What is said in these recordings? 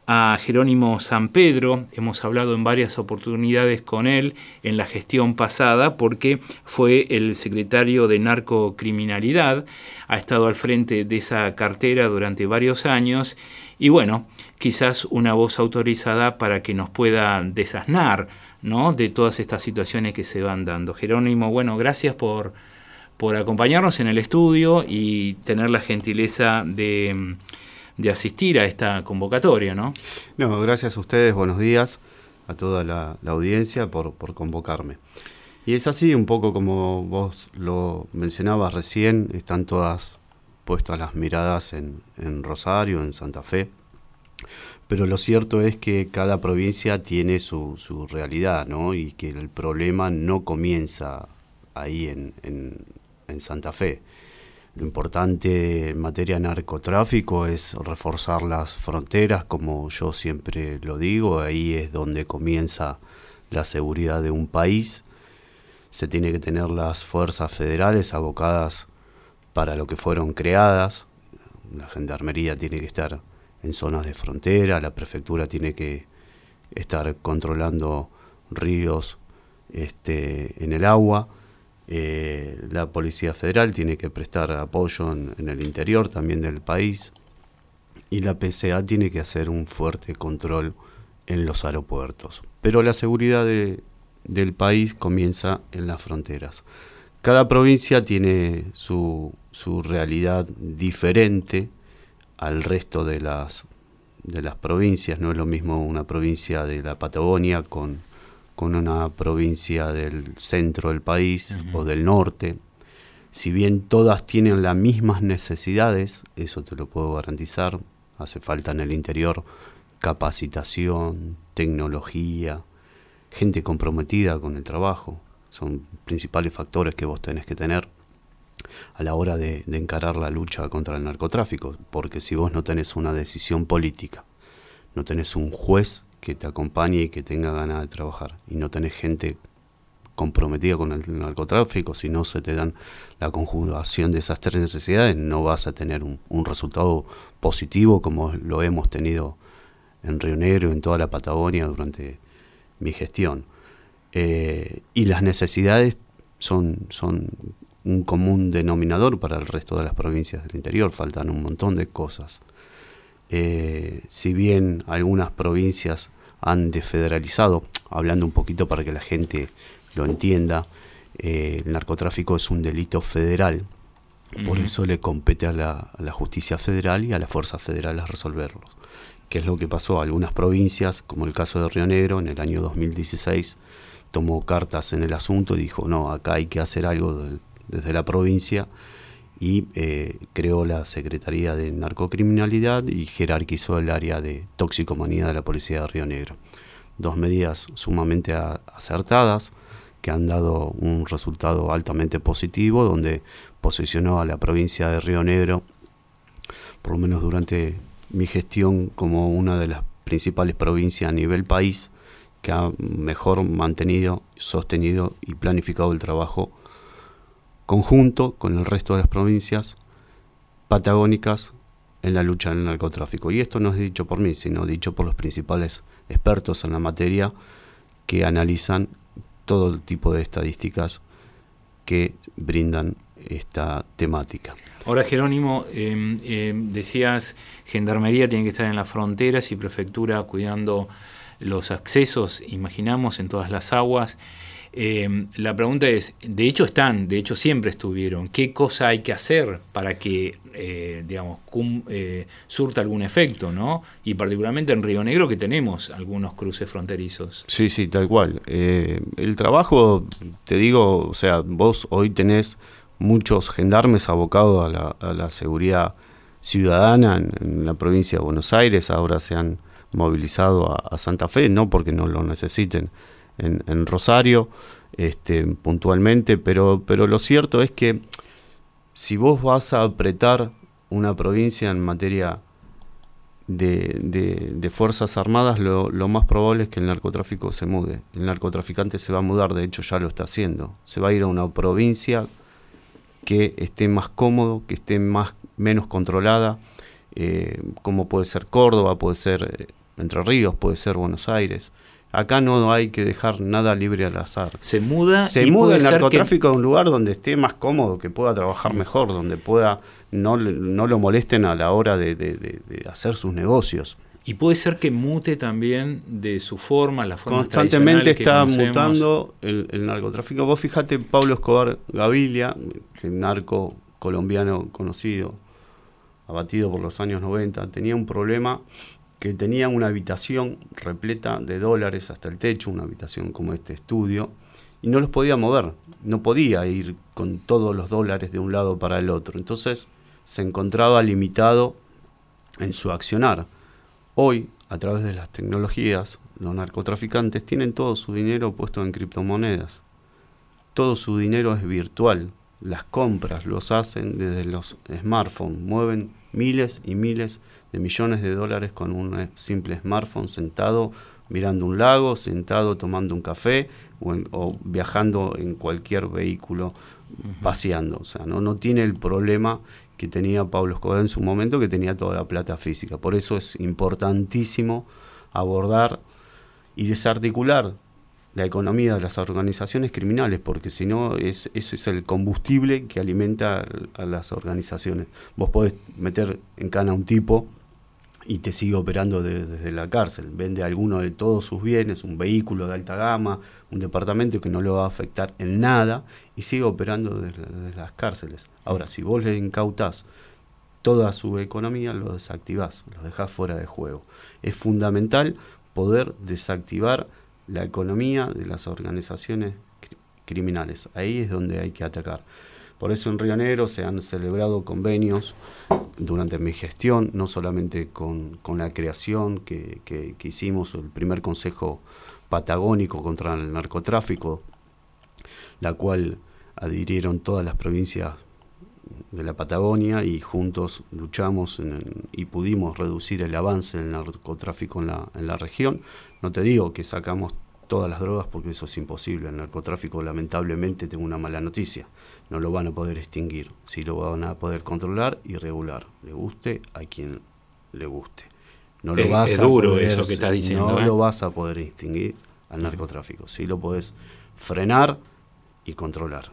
a Jerónimo Sampedro. Hemos hablado en varias oportunidades con él en la gestión pasada porque fue el secretario de Narcocriminalidad, ha estado al frente de esa cartera durante varios años y bueno, quizás una voz autorizada para que nos pueda desasnar, ¿no?, de todas estas situaciones que se van dando. Jerónimo, bueno, gracias por acompañarnos en el estudio y tener la gentileza de asistir a esta convocatoria, ¿no? No, gracias a ustedes, buenos días a toda la audiencia por convocarme. Y es así, un poco como vos lo mencionabas recién, están todas puestas las miradas en Rosario, en Santa Fe, pero lo cierto es que cada provincia tiene su realidad, ¿no? Y que el problema no comienza ahí en Santa Fe. Lo importante en materia de narcotráfico es reforzar las fronteras, como yo siempre lo digo, ahí es donde comienza la seguridad de un país. Se tiene que tener las fuerzas federales abocadas para lo que fueron creadas. La gendarmería tiene que estar en zonas de frontera, la prefectura tiene que estar controlando ríos en el agua. La Policía Federal tiene que prestar apoyo en el interior también del país y la PCA tiene que hacer un fuerte control en los aeropuertos. Pero la seguridad del país comienza en las fronteras. Cada provincia tiene su realidad diferente al resto de las provincias. No es lo mismo una provincia de la Patagonia con una provincia del centro del país o del norte. Si bien todas tienen las mismas necesidades, eso te lo puedo garantizar, hace falta en el interior capacitación, tecnología, gente comprometida con el trabajo. Son principales factores que vos tenés que tener a la hora de encarar la lucha contra el narcotráfico, porque si vos no tenés una decisión política, no tenés un juez que te acompañe y que tenga ganas de trabajar, y no tenés gente comprometida con el narcotráfico, si no se te dan la conjugación de esas tres necesidades, no vas a tener un resultado positivo como lo hemos tenido en Río Negro, en toda la Patagonia durante mi gestión. Y las necesidades son un común denominador para el resto de las provincias del interior, faltan un montón de cosas. Si bien algunas provincias han desfederalizado, hablando un poquito para que la gente lo entienda, el narcotráfico es un delito federal, por eso le compete a la justicia federal y a las fuerzas federales resolverlo. ¿Qué es lo que pasó? Algunas provincias, como el caso de Río Negro, en el año 2016, tomó cartas en el asunto y dijo, no, acá hay que hacer algo desde la provincia, y creó la Secretaría de Narcocriminalidad y jerarquizó el área de toxicomanía de la Policía de Río Negro. Dos medidas sumamente acertadas que han dado un resultado altamente positivo, donde posicionó a la provincia de Río Negro, por lo menos durante mi gestión, como una de las principales provincias a nivel país que ha mejor mantenido, sostenido y planificado el trabajo conjunto con el resto de las provincias patagónicas en la lucha del narcotráfico. Y esto no es dicho por mí, sino dicho por los principales expertos en la materia que analizan todo el tipo de estadísticas que brindan esta temática. Ahora, Jerónimo, decías, Gendarmería tiene que estar en las fronteras y Prefectura cuidando los accesos, en todas las aguas. La pregunta es, de hecho siempre estuvieron. ¿Qué cosa hay que hacer para que, surta algún efecto, ¿no? Y particularmente en Río Negro, que tenemos algunos cruces fronterizos. Sí, tal cual. El trabajo, te digo, o sea, vos hoy tenés muchos gendarmes abocados a la seguridad ciudadana en la provincia de Buenos Aires. Ahora se han movilizado a Santa Fe, no porque no lo necesiten en Rosario, puntualmente, pero lo cierto es que si vos vas a apretar una provincia en materia de Fuerzas Armadas, lo más probable es que el narcotráfico se mude. El narcotraficante se va a mudar, de hecho ya lo está haciendo. Se va a ir a una provincia que esté más cómodo, que esté menos controlada, como puede ser Córdoba, puede ser Entre Ríos, puede ser Buenos Aires. Acá no hay que dejar nada libre al azar. Se muda el narcotráfico a un lugar donde esté más cómodo, que pueda trabajar mejor, donde pueda no lo molesten a la hora de hacer sus negocios. Y puede ser que mute también de su forma, la forma constantemente está mutando el narcotráfico. Vos fijate, Pablo Escobar Gaviria, el narco colombiano conocido, abatido por los años 90, tenía un problema que tenía una habitación repleta de dólares hasta el techo, una habitación como este estudio, y no los podía mover, no podía ir con todos los dólares de un lado para el otro. Entonces se encontraba limitado en su accionar. Hoy, a través de las tecnologías, los narcotraficantes tienen todo su dinero puesto en criptomonedas. Todo su dinero es virtual. Las compras los hacen desde los smartphones, mueven miles y miles de millones de dólares con un simple smartphone, sentado mirando un lago, sentado tomando un café o viajando en cualquier vehículo, paseando. O sea, no tiene el problema que tenía Pablo Escobar en su momento, que tenía toda la plata física. Por eso es importantísimo abordar y desarticular la economía de las organizaciones criminales, porque si no, ese es el combustible que alimenta a las organizaciones. Vos podés meter en cana a un tipo y te sigue operando desde la cárcel. Vende alguno de todos sus bienes, un vehículo de alta gama, un departamento que no le va a afectar en nada, y sigue operando desde las cárceles. Ahora, si vos le incautás toda su economía, lo desactivás, lo dejás fuera de juego. Es fundamental poder desactivar la economía de las organizaciones criminales. Ahí es donde hay que atacar. Por eso en Río Negro se han celebrado convenios durante mi gestión, no solamente con la creación que hicimos, el primer Consejo Patagónico contra el Narcotráfico, la cual adhirieron todas las provincias de la Patagonia, y juntos luchamos y pudimos reducir el avance del narcotráfico en la región. No te digo que sacamos todas las drogas, porque eso es imposible. El narcotráfico, lamentablemente, tengo una mala noticia: no lo van a poder extinguir, sí lo van a poder controlar y regular, le guste a quien le guste. No lo vas es a duro poder, eso que estás diciendo. No lo vas a poder extinguir al narcotráfico, sí lo podés frenar y controlar.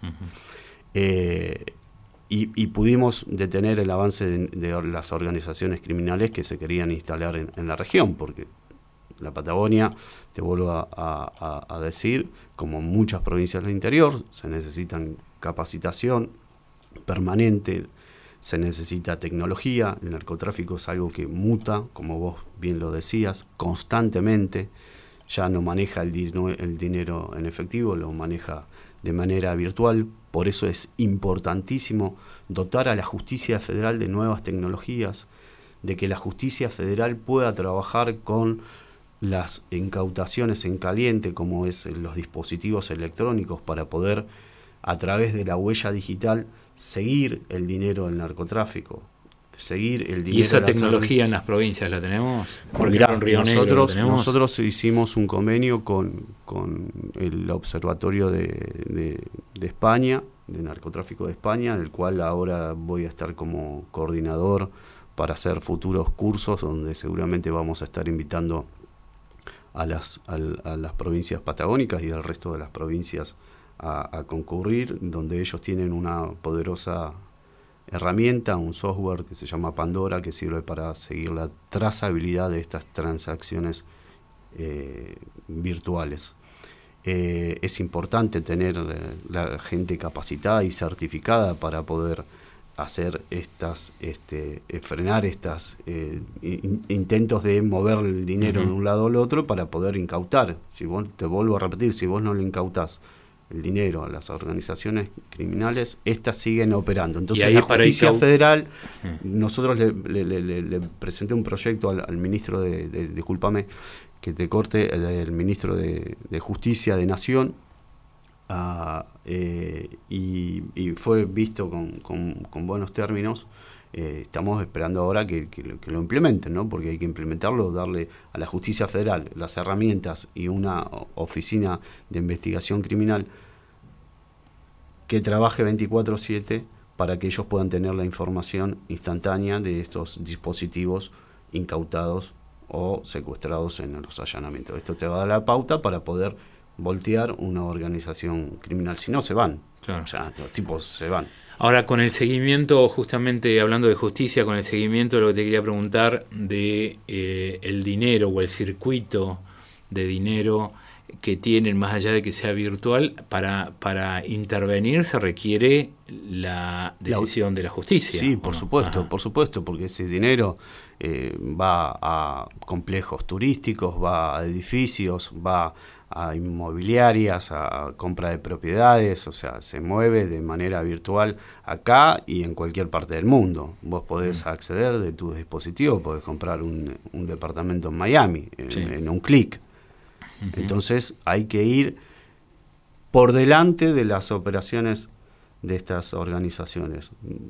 Y pudimos detener el avance de las organizaciones criminales que se querían instalar en la región, porque la Patagonia, te vuelvo a decir, como muchas provincias del interior, se necesitan capacitación permanente, se necesita tecnología. El narcotráfico es algo que muta, como vos bien lo decías, constantemente. Ya no maneja el dinero en efectivo, lo maneja de manera virtual. Por eso es importantísimo dotar a la justicia federal de nuevas tecnologías, de que la justicia federal pueda trabajar con las incautaciones en caliente, como es los dispositivos electrónicos, para poder, a través de la huella digital, seguir el dinero del narcotráfico, seguir el dinero. ¿Y esa tecnología en las provincias la tenemos? Porque mirá, en Río Negro nosotros hicimos un convenio con el Observatorio de España, de Narcotráfico de España, del cual ahora voy a estar como coordinador para hacer futuros cursos, donde seguramente vamos a estar invitando a las provincias patagónicas y al resto de las provincias a concurrir, donde ellos tienen una poderosa herramienta, un software que se llama Pandora, que sirve para seguir la trazabilidad de estas transacciones virtuales. Es importante tener la gente capacitada y certificada para poder hacer frenar estas intentos de mover el dinero de un lado al otro para poder incautar. Te vuelvo a repetir, si vos no le incautás el dinero a las organizaciones criminales, estas siguen operando. Entonces la justicia federal, nosotros le presenté un proyecto al ministro discúlpame que te corte, el ministro de Justicia de Nación, y fue visto con buenos términos. Estamos esperando ahora que lo implementen, ¿no? Porque hay que implementarlo, darle a la justicia federal las herramientas y una oficina de investigación criminal que trabaje 24/7 para que ellos puedan tener la información instantánea de estos dispositivos incautados o secuestrados en los allanamientos. Esto te va a dar la pauta para poder voltear una organización criminal. Si no, se van. Claro. O sea, los tipos se van. Ahora, con el seguimiento, justamente hablando de justicia, con el seguimiento, lo que te quería preguntar de el dinero o el circuito de dinero que tienen, más allá de que sea virtual, para intervenir se requiere la decisión de la justicia. Sí, por supuesto, porque ese dinero va a complejos turísticos, va a edificios, va a inmobiliarias, a compra de propiedades, o sea, se mueve de manera virtual acá y en cualquier parte del mundo. Vos podés acceder de tu dispositivo, podés comprar un departamento en Miami en un clic. Entonces hay que ir por delante de las operaciones de estas organizaciones.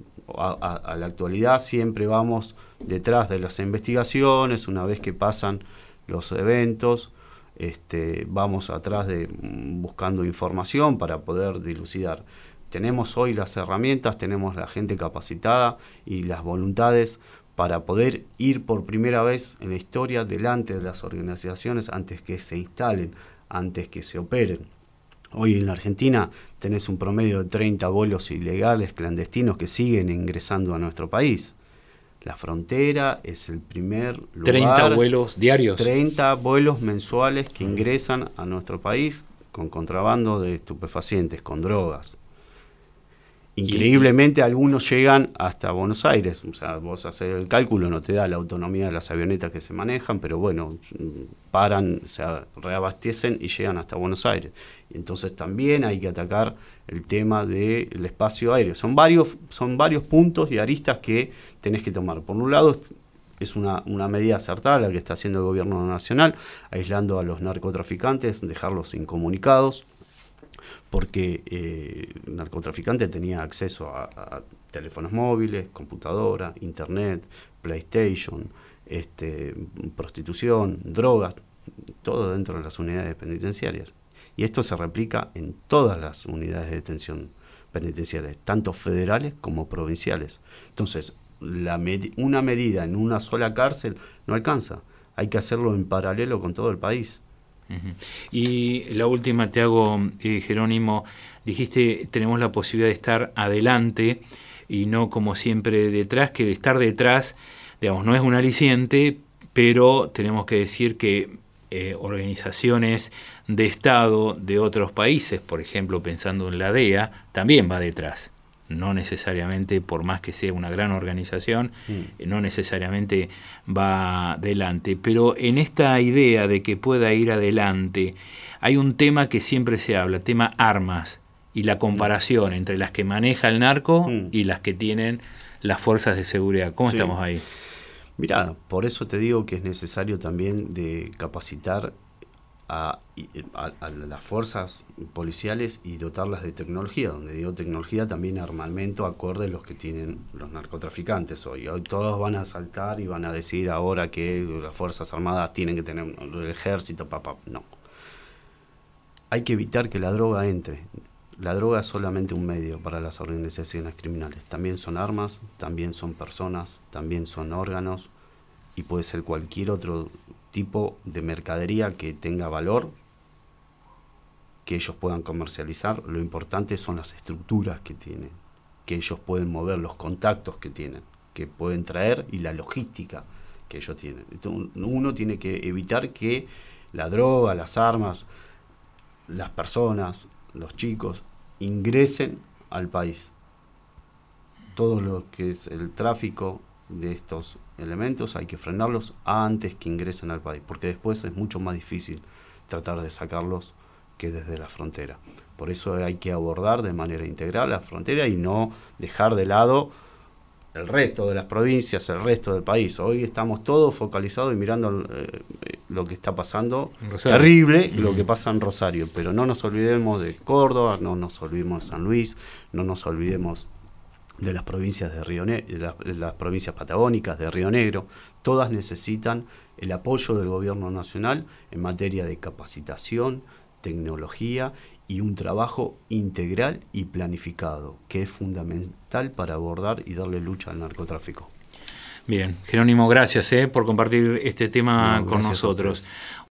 A la actualidad siempre vamos detrás de las investigaciones, una vez que pasan los eventos, vamos atrás buscando información para poder dilucidar. Tenemos hoy las herramientas, tenemos la gente capacitada y las voluntades para poder ir por primera vez en la historia delante de las organizaciones antes que se instalen, antes que se operen. Hoy en la Argentina tenés un promedio de 30 vuelos ilegales, clandestinos, que siguen ingresando a nuestro país. La frontera es el primer lugar. 30 vuelos diarios. 30 vuelos mensuales que ingresan a nuestro país con contrabando de estupefacientes, con drogas. Increíblemente algunos llegan hasta Buenos Aires, o sea, vos haces el cálculo, no te da la autonomía de las avionetas que se manejan, pero bueno, paran, se reabastecen y llegan hasta Buenos Aires. Y entonces también hay que atacar el tema del espacio aéreo. Son varios puntos y aristas que tenés que tomar. Por un lado, es una medida acertada la que está haciendo el gobierno nacional, aislando a los narcotraficantes, dejarlos incomunicados, porque el narcotraficante tenía acceso a teléfonos móviles, computadora, internet, PlayStation, prostitución, drogas, todo dentro de las unidades penitenciarias. Y esto se replica en todas las unidades de detención penitenciarias, tanto federales como provinciales. Entonces, una medida en una sola cárcel no alcanza, hay que hacerlo en paralelo con todo el país. Y la última te hago, Jerónimo, dijiste tenemos la posibilidad de estar adelante y no como siempre detrás, que de estar detrás, digamos, no es un aliciente, pero tenemos que decir que organizaciones de Estado de otros países, por ejemplo pensando en la DEA, también va detrás. No necesariamente, por más que sea una gran organización, no necesariamente va adelante. Pero en esta idea de que pueda ir adelante, hay un tema que siempre se habla, tema armas, y la comparación entre las que maneja el narco y las que tienen las fuerzas de seguridad. ¿Cómo estamos ahí? Mirá, por eso te digo que es necesario también de capacitar a las fuerzas policiales y dotarlas de tecnología. Donde digo tecnología, también armamento acorde a los que tienen los narcotraficantes hoy. Hoy todos van a saltar y van a decir ahora que las fuerzas armadas tienen que tener el ejército, no. Hay que evitar que la droga entre. La droga es solamente un medio para las organizaciones criminales. También son armas, también son personas, también son órganos y puede ser cualquier otro tipo de mercadería que tenga valor, que ellos puedan comercializar. Lo importante son las estructuras que tienen, que ellos pueden mover, los contactos que tienen, que pueden traer y la logística que ellos tienen. Entonces, uno tiene que evitar que la droga, las armas, las personas, los chicos ingresen al país. Todo lo que es el tráfico de estos elementos hay que frenarlos antes que ingresen al país, porque después es mucho más difícil tratar de sacarlos que desde la frontera. Por eso hay que abordar de manera integral la frontera y no dejar de lado el resto de las provincias, el resto del país. Hoy estamos todos focalizados y mirando lo que está pasando, terrible lo que pasa en Rosario, pero no nos olvidemos de Córdoba, no nos olvidemos de San Luis, no nos olvidemos de las provincias de Río las provincias patagónicas de Río Negro. Todas necesitan el apoyo del gobierno nacional en materia de capacitación, tecnología y un trabajo integral y planificado, que es fundamental para abordar y darle lucha al narcotráfico. Bien, Jerónimo, gracias por compartir este tema con nosotros.